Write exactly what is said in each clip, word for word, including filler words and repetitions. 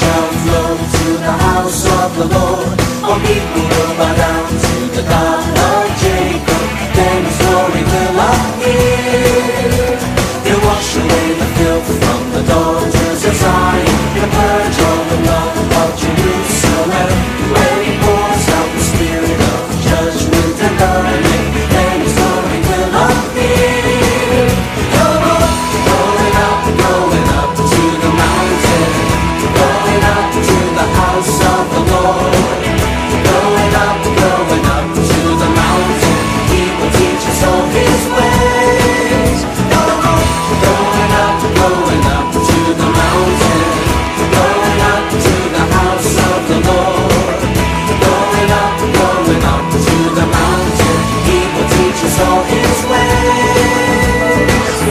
shall flow to the house of the Lord. All people will bow down to the God of Jacob. Then His glory will appear. He'll wash away the filth from the daughters of Zion, and purge all the blood of Jerusalem. Where He pours out the spirit of judgment and burning, then His glory will appear. Come on, going up, going up to the mountain, going up to the house of the Lord. Going up, going up to the mountain, He will teach us all His ways. Come on, going up, going up to the mountain, going up to the house of the Lord. Going up, going up to the mountain, He will teach us all His ways.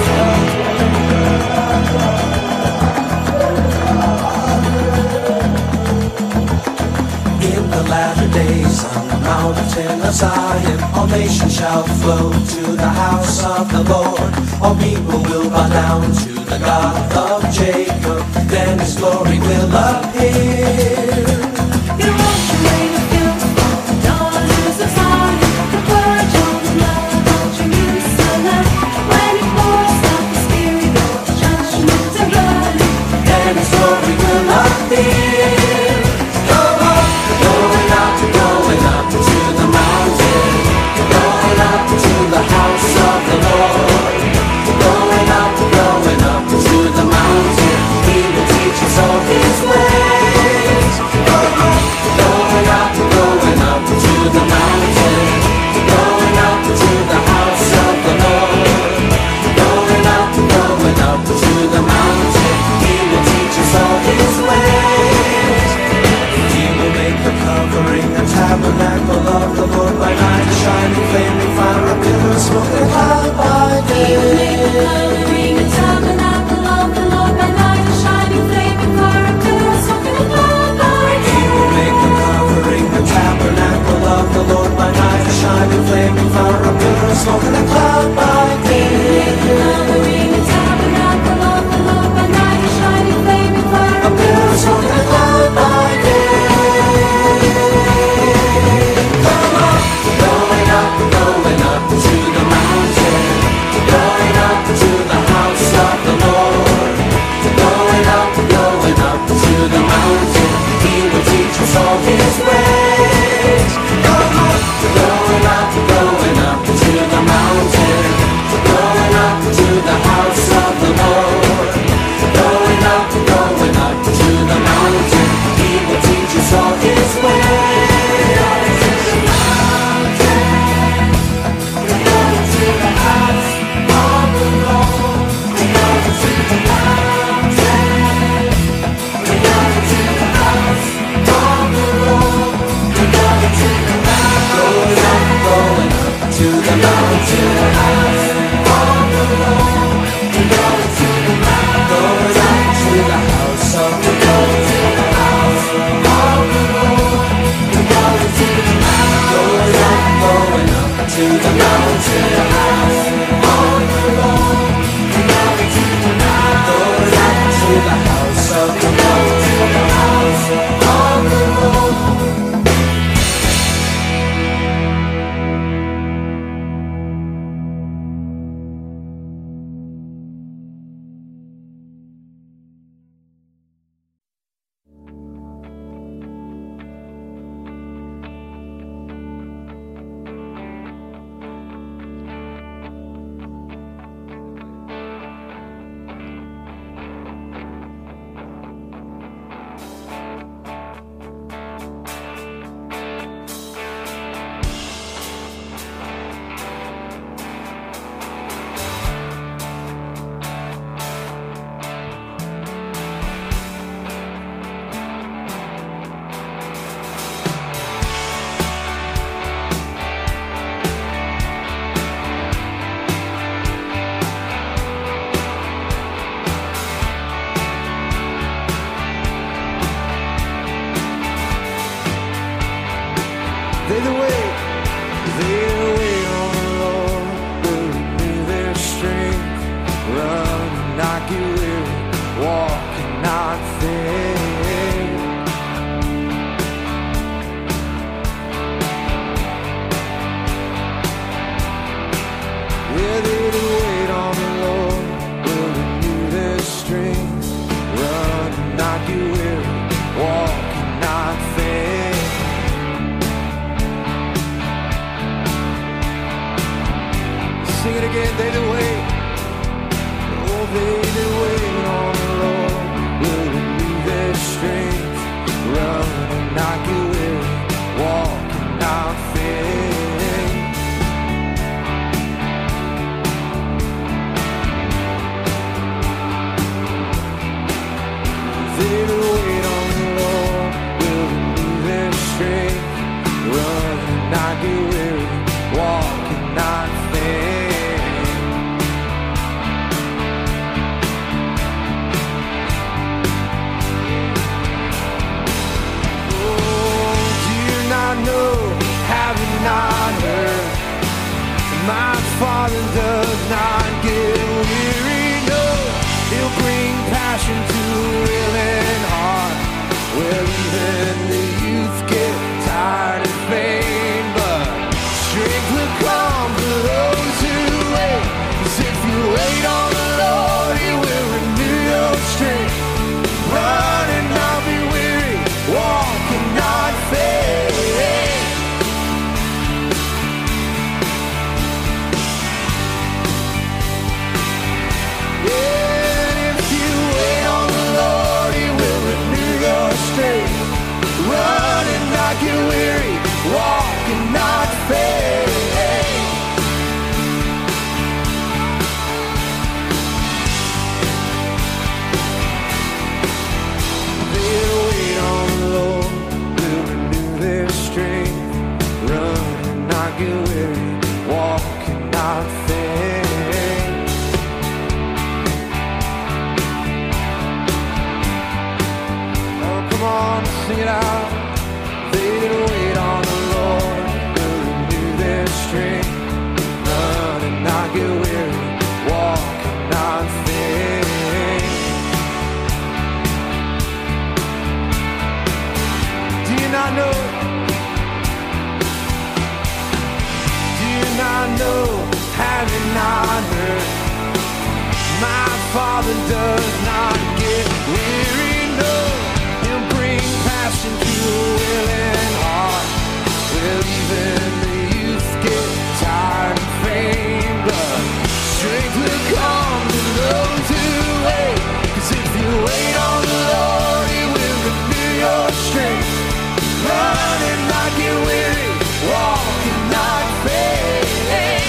In the latter days, on the mountain of Zion, all nations shall flow to the house of the Lord. All people will bow down to the God of Jacob. Then His glory will appear. He'll wash away the filth from the daughters of Zion, and purge all the blood of Jerusalem. When He pours out the spirit of judgment and burning, Then His glory will appear. Come on, going up, going up to the mountain, going up to the house of the Lord. Going up, going up to the mountain, He will teach us all His ways. Come on, going up, going up to the mountain, going up to the house of the Lord. Going up, going up to the mountain, He will teach us all His ways. He will make the covering a tabernacle of the Lord by night, a shining flaming fire, a pillar of smoke and cloud by He will make the day. covering a tabernacle of the Lord by night, a shining flaming fire, a pillar of smoke and a cloud by He day. will make the covering a tabernacle of the Lord by night, a shining flaming fire, a pillar of smoke and a cloud by He will make the day. covering a tabernacle of the Lord by night, a shining flaming fire, A pillar of smoke and a cloud by day. Come on, going up, going up to the mountain, going up to the house of the Lord. Going up, going up to the mountain, He will teach us all His ways. Come on, going up, going up to the mountain, going up to the house of the Lord. Going up, going up to the mountain, He will teach us all His ways. Going up, going up to the mountain, on the road. Going to the mountain, going up to the house of the Lord. On the road, going to the mountain, going up, going up to the mountain, on the road. Going to the mountain, going up to the house of the Lord. On the road. They that wait, they that wait on the Lord will renew their strength. Run and not get weary, walk and not faint. run and not get weary, walk and not faint. They that wait on the Lord will renew their strength, run and not get weary, walk and not faint. Oh, do you not know, have you not heard? My Father does not get weary, no. He'll bring passion to a willing heart, where even the youth get tired and faint, but strength will come for those who wait. 'Cause if you wait on the Lord, He will renew your strength. Run and not be weary, walk and not faint. Yeah, if you wait on the Lord, He will renew your strength. Run and not get weary, walk and not faint. They that wait on the Lord will renew their strength. Run and not get weary, walk and not faint. Oh, come on, sing it out. They that wait on the Lord will renew their strength. Run and not get weary, walk and not faint. Do you not know? Do you not know? Have you not heard? My Father does not get weary, no. He'll bring passion to a willing heart, where even the youth get tired and faint, but strength will come to those who wait. 'Cause if you wait on the Lord, He will renew your strength. Run and not get weary, walk and not faint.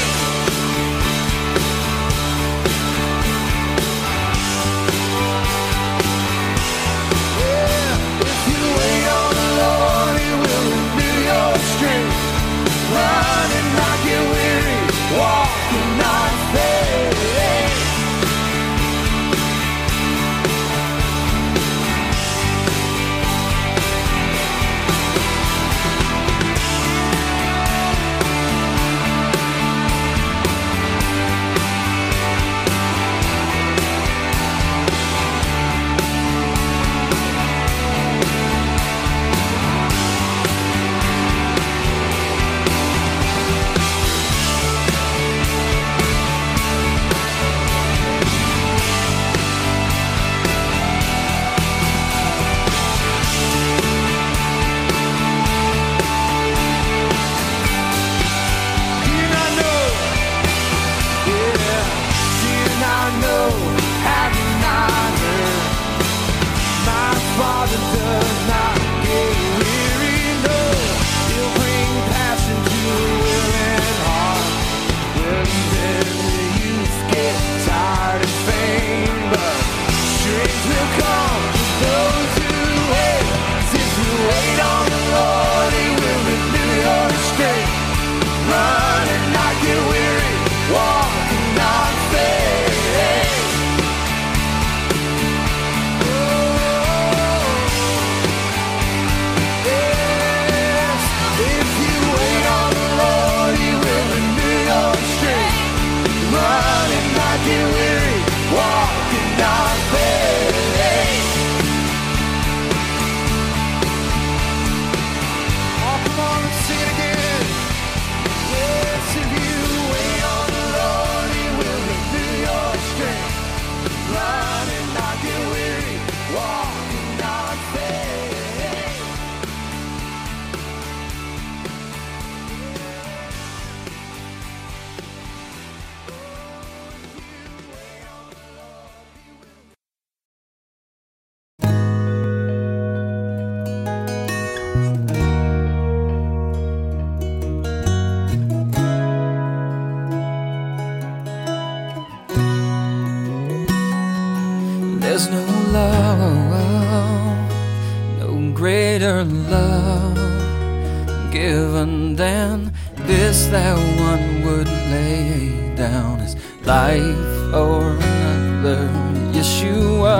love given, then this that one would lay down his life for another. Yeshua,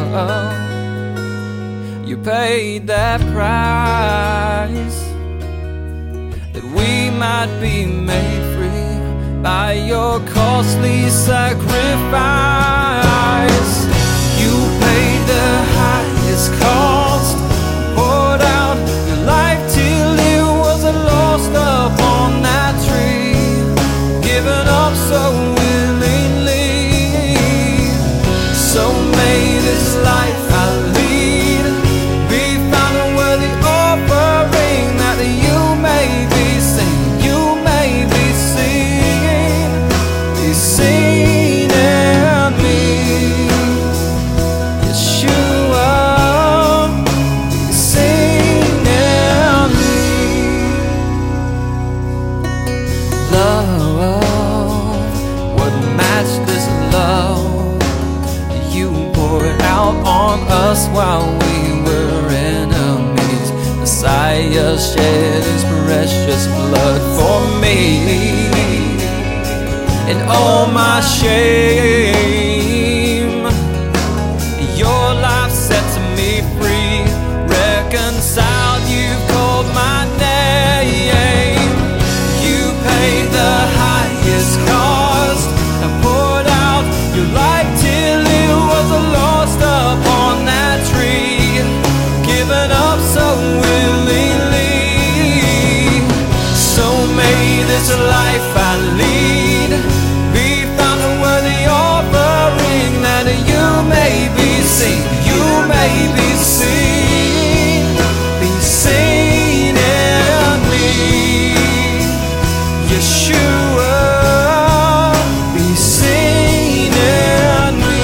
you paid that price that we might be made free by your costly sacrifice. You paid the highest cost, poured out your life till it was lost upon that tree, given up so willingly. So may this life I lead be found a worthy offering, that you may be seen, you may be seen, be seen in me. Yeshua, be seen in me. Love, what matched this love? You poured out on us while we were enemies. Messiah shed his precious blood for me, and all my shame. Your life sets me free, reconciled, you've called my name. You paid the highest cost and poured out your life till it was lost upon that tree, given up so willingly. So may this life I lead be found a worthy offering, that you may be seen, you may be seen, be seen in me. Yeshua, be seen in me.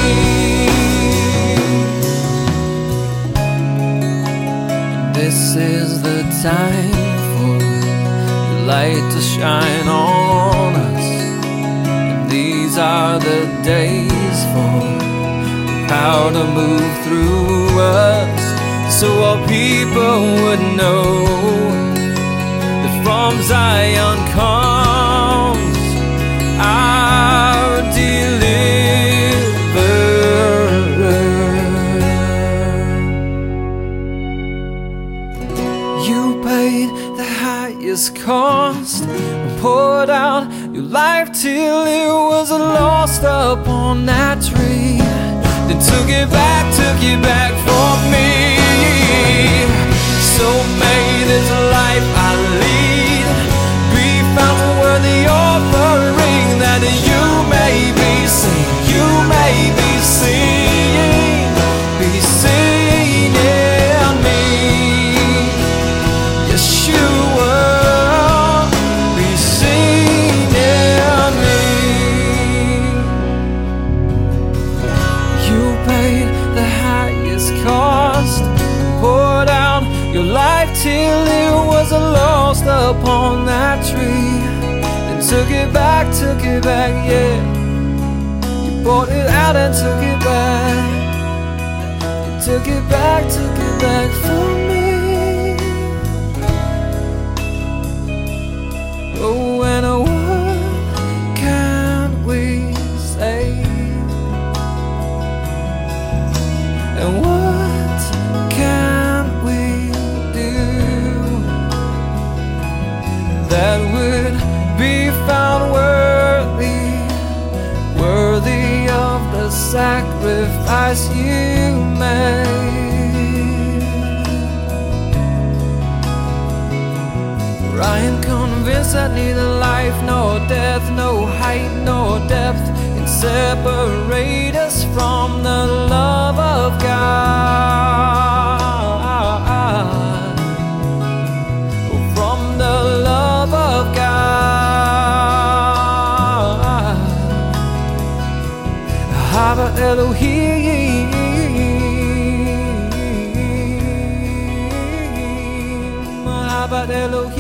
This is the time for your light to shine on us, and these are the days for power to move through us, so all people would know that from Zion comes our deliverer. You paid the highest cost and poured out your life till it was lost upon that tree, then took it back, took it back for me. So may this life I lead be found a worthy offering, that you may be seen, you may be seen, be seen in me. Yeshua, be seen in me. You paid the highest cost, poured out your life till it was lost upon that tree, then took it back, took it back, yeah. You bought it out and took it back. You took it back, took it back for me. Oh, and what can we say? And what can we do that would be found worthy, worthy of the sacrifice you made? For I am convinced that neither life nor death, no height nor depth can separate us from the love of God, from the love of God. Haba Elohim, Haba Elohim.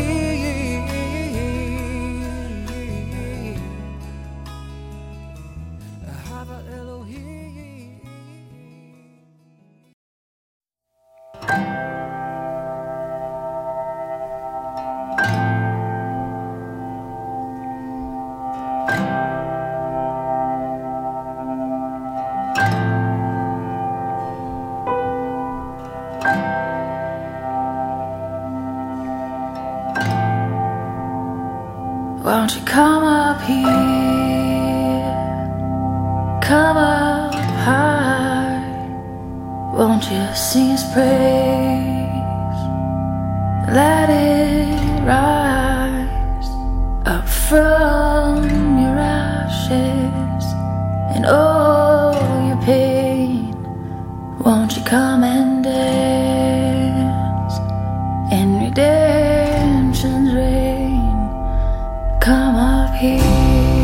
Won't you come up here? Come up high. Won't you sing his praise? Let it rise up from your ashes and all your pain. Won't you come and dance in redemption's rain? Come up here.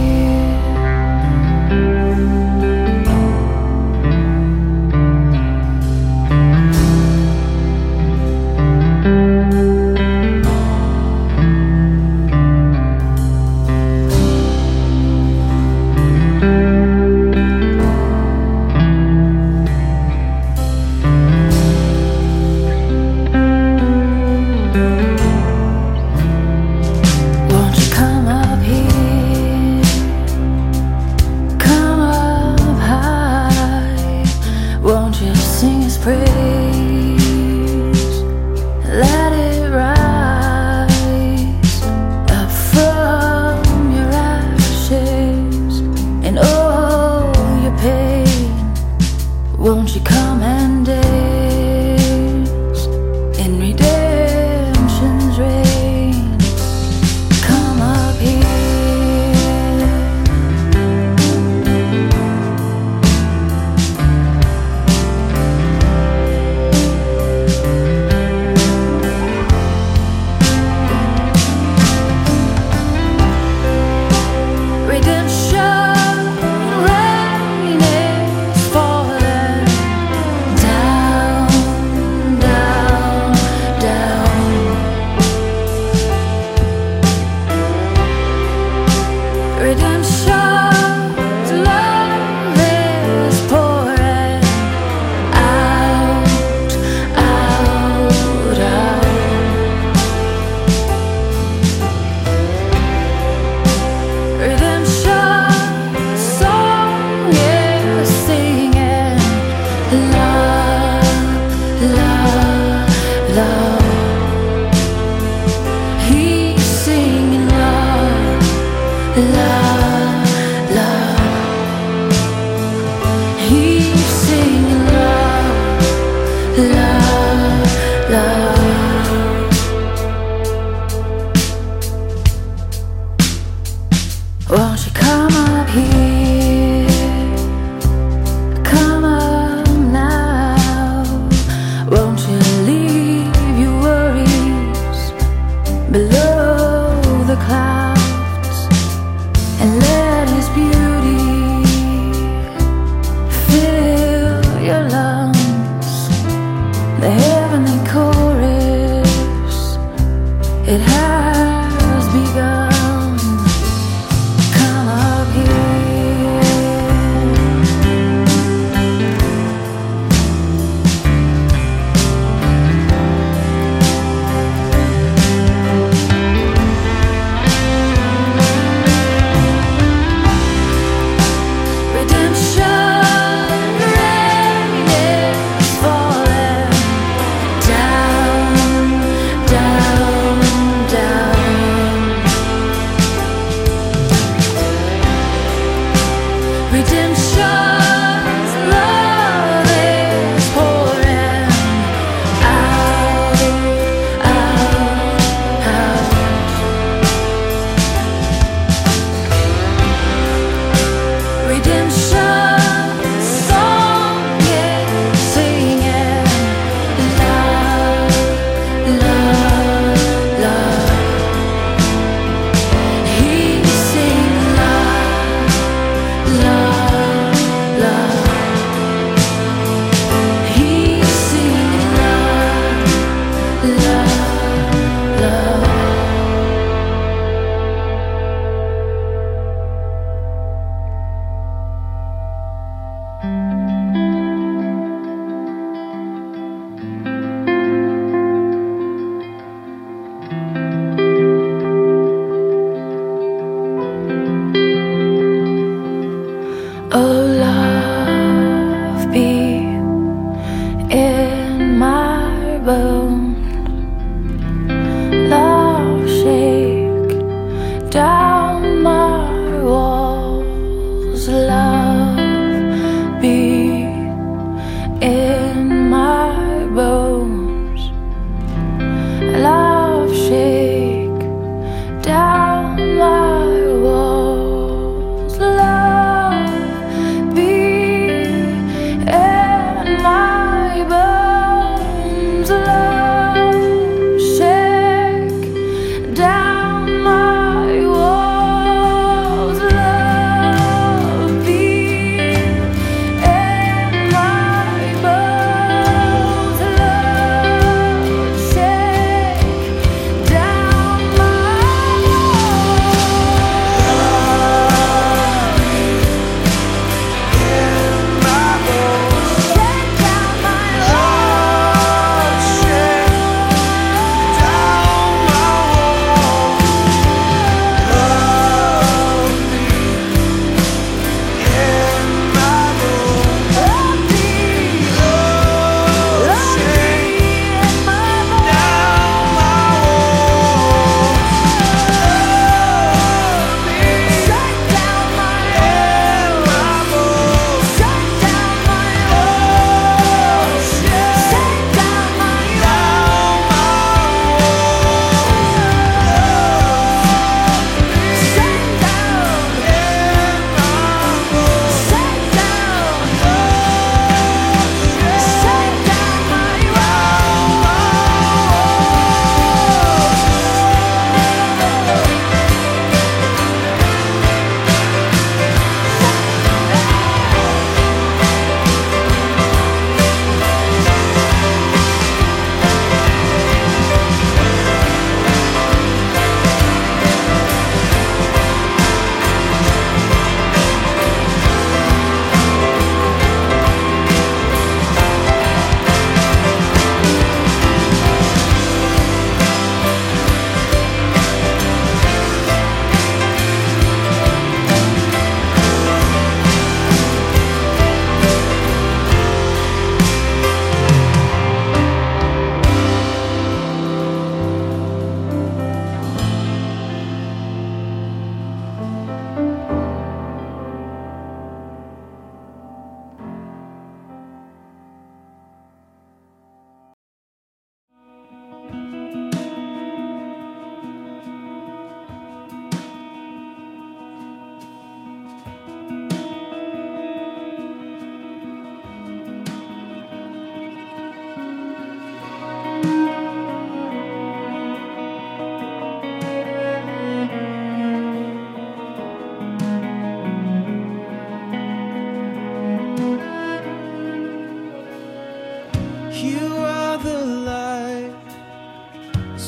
Won't you come and dance in redemption's rain? Come up here. Redemption rain is falling down, down, down. Redemption's love is pouring out, out, out. Redemption's song is singing love, love, love. He's singing love, love, love. He's singing love, love, love. Won't you come up here? Come up now. Won't you leave your worries below the clouds and let his beauty fill your lungs? The heavenly chorus, it has begun. Come up here. Redemption rain is falling down, down, down.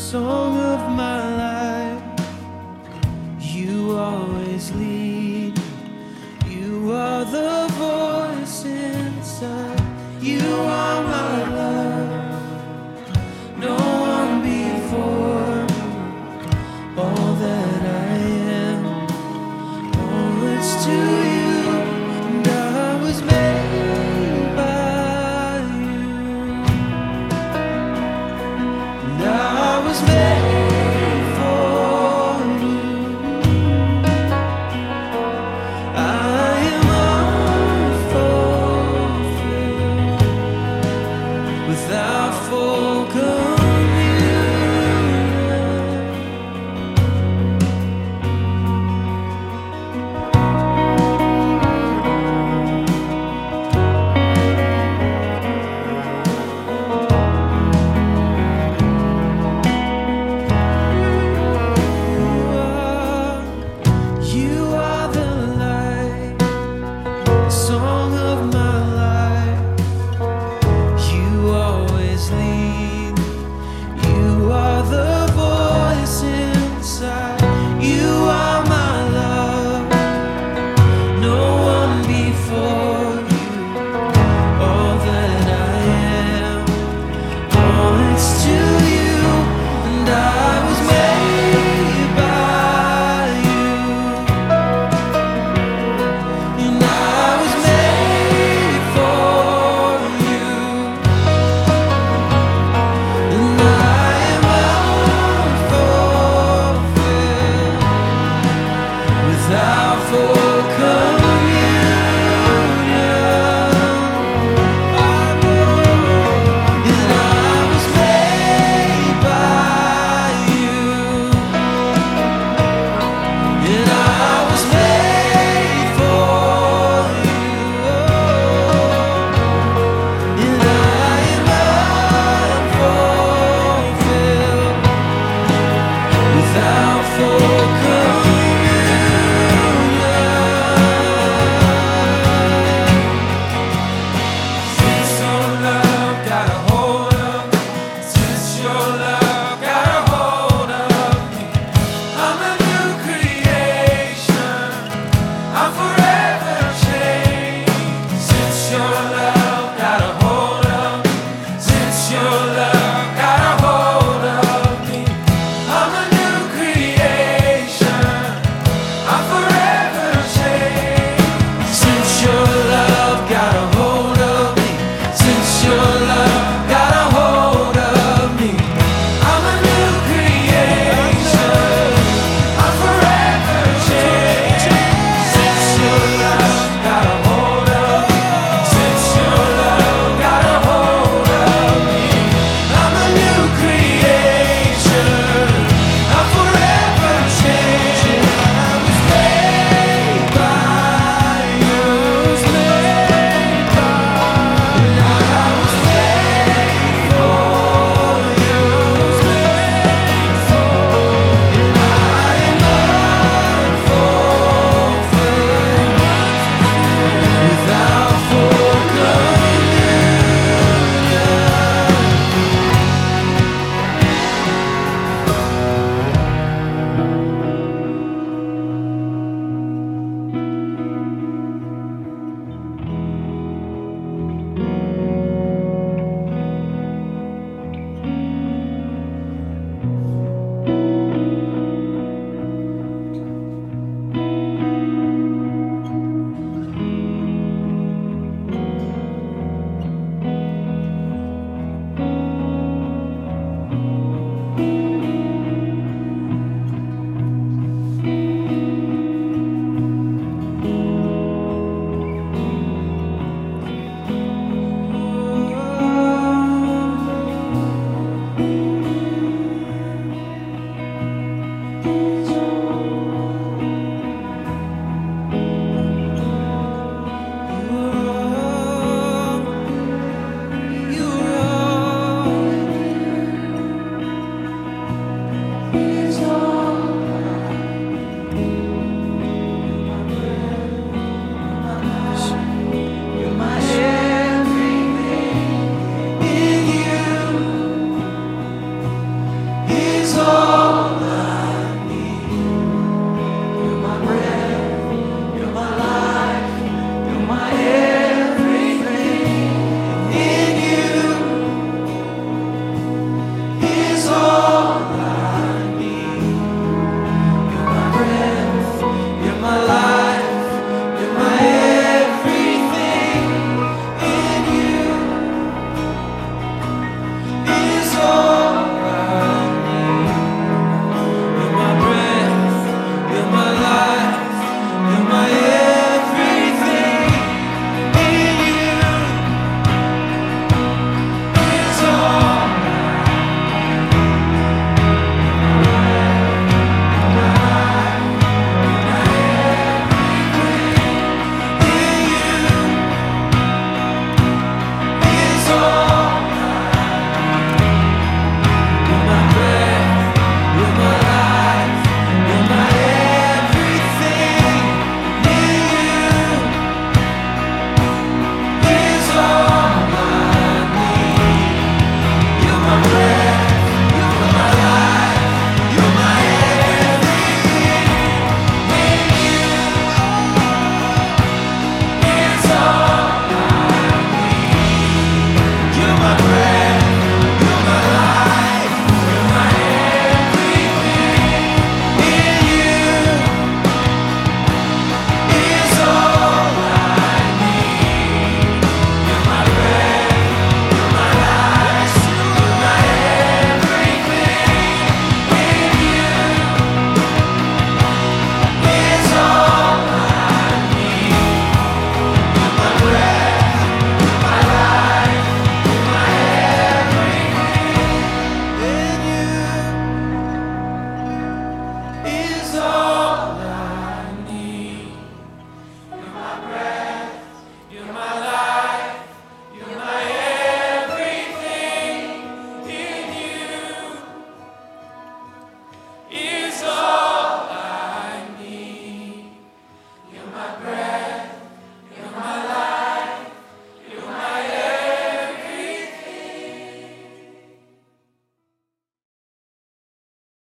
song of my life. You always lead. You are the voice inside. You are my love. No one before. All that I am. Oh, it's to you. And I was made by you. And I was made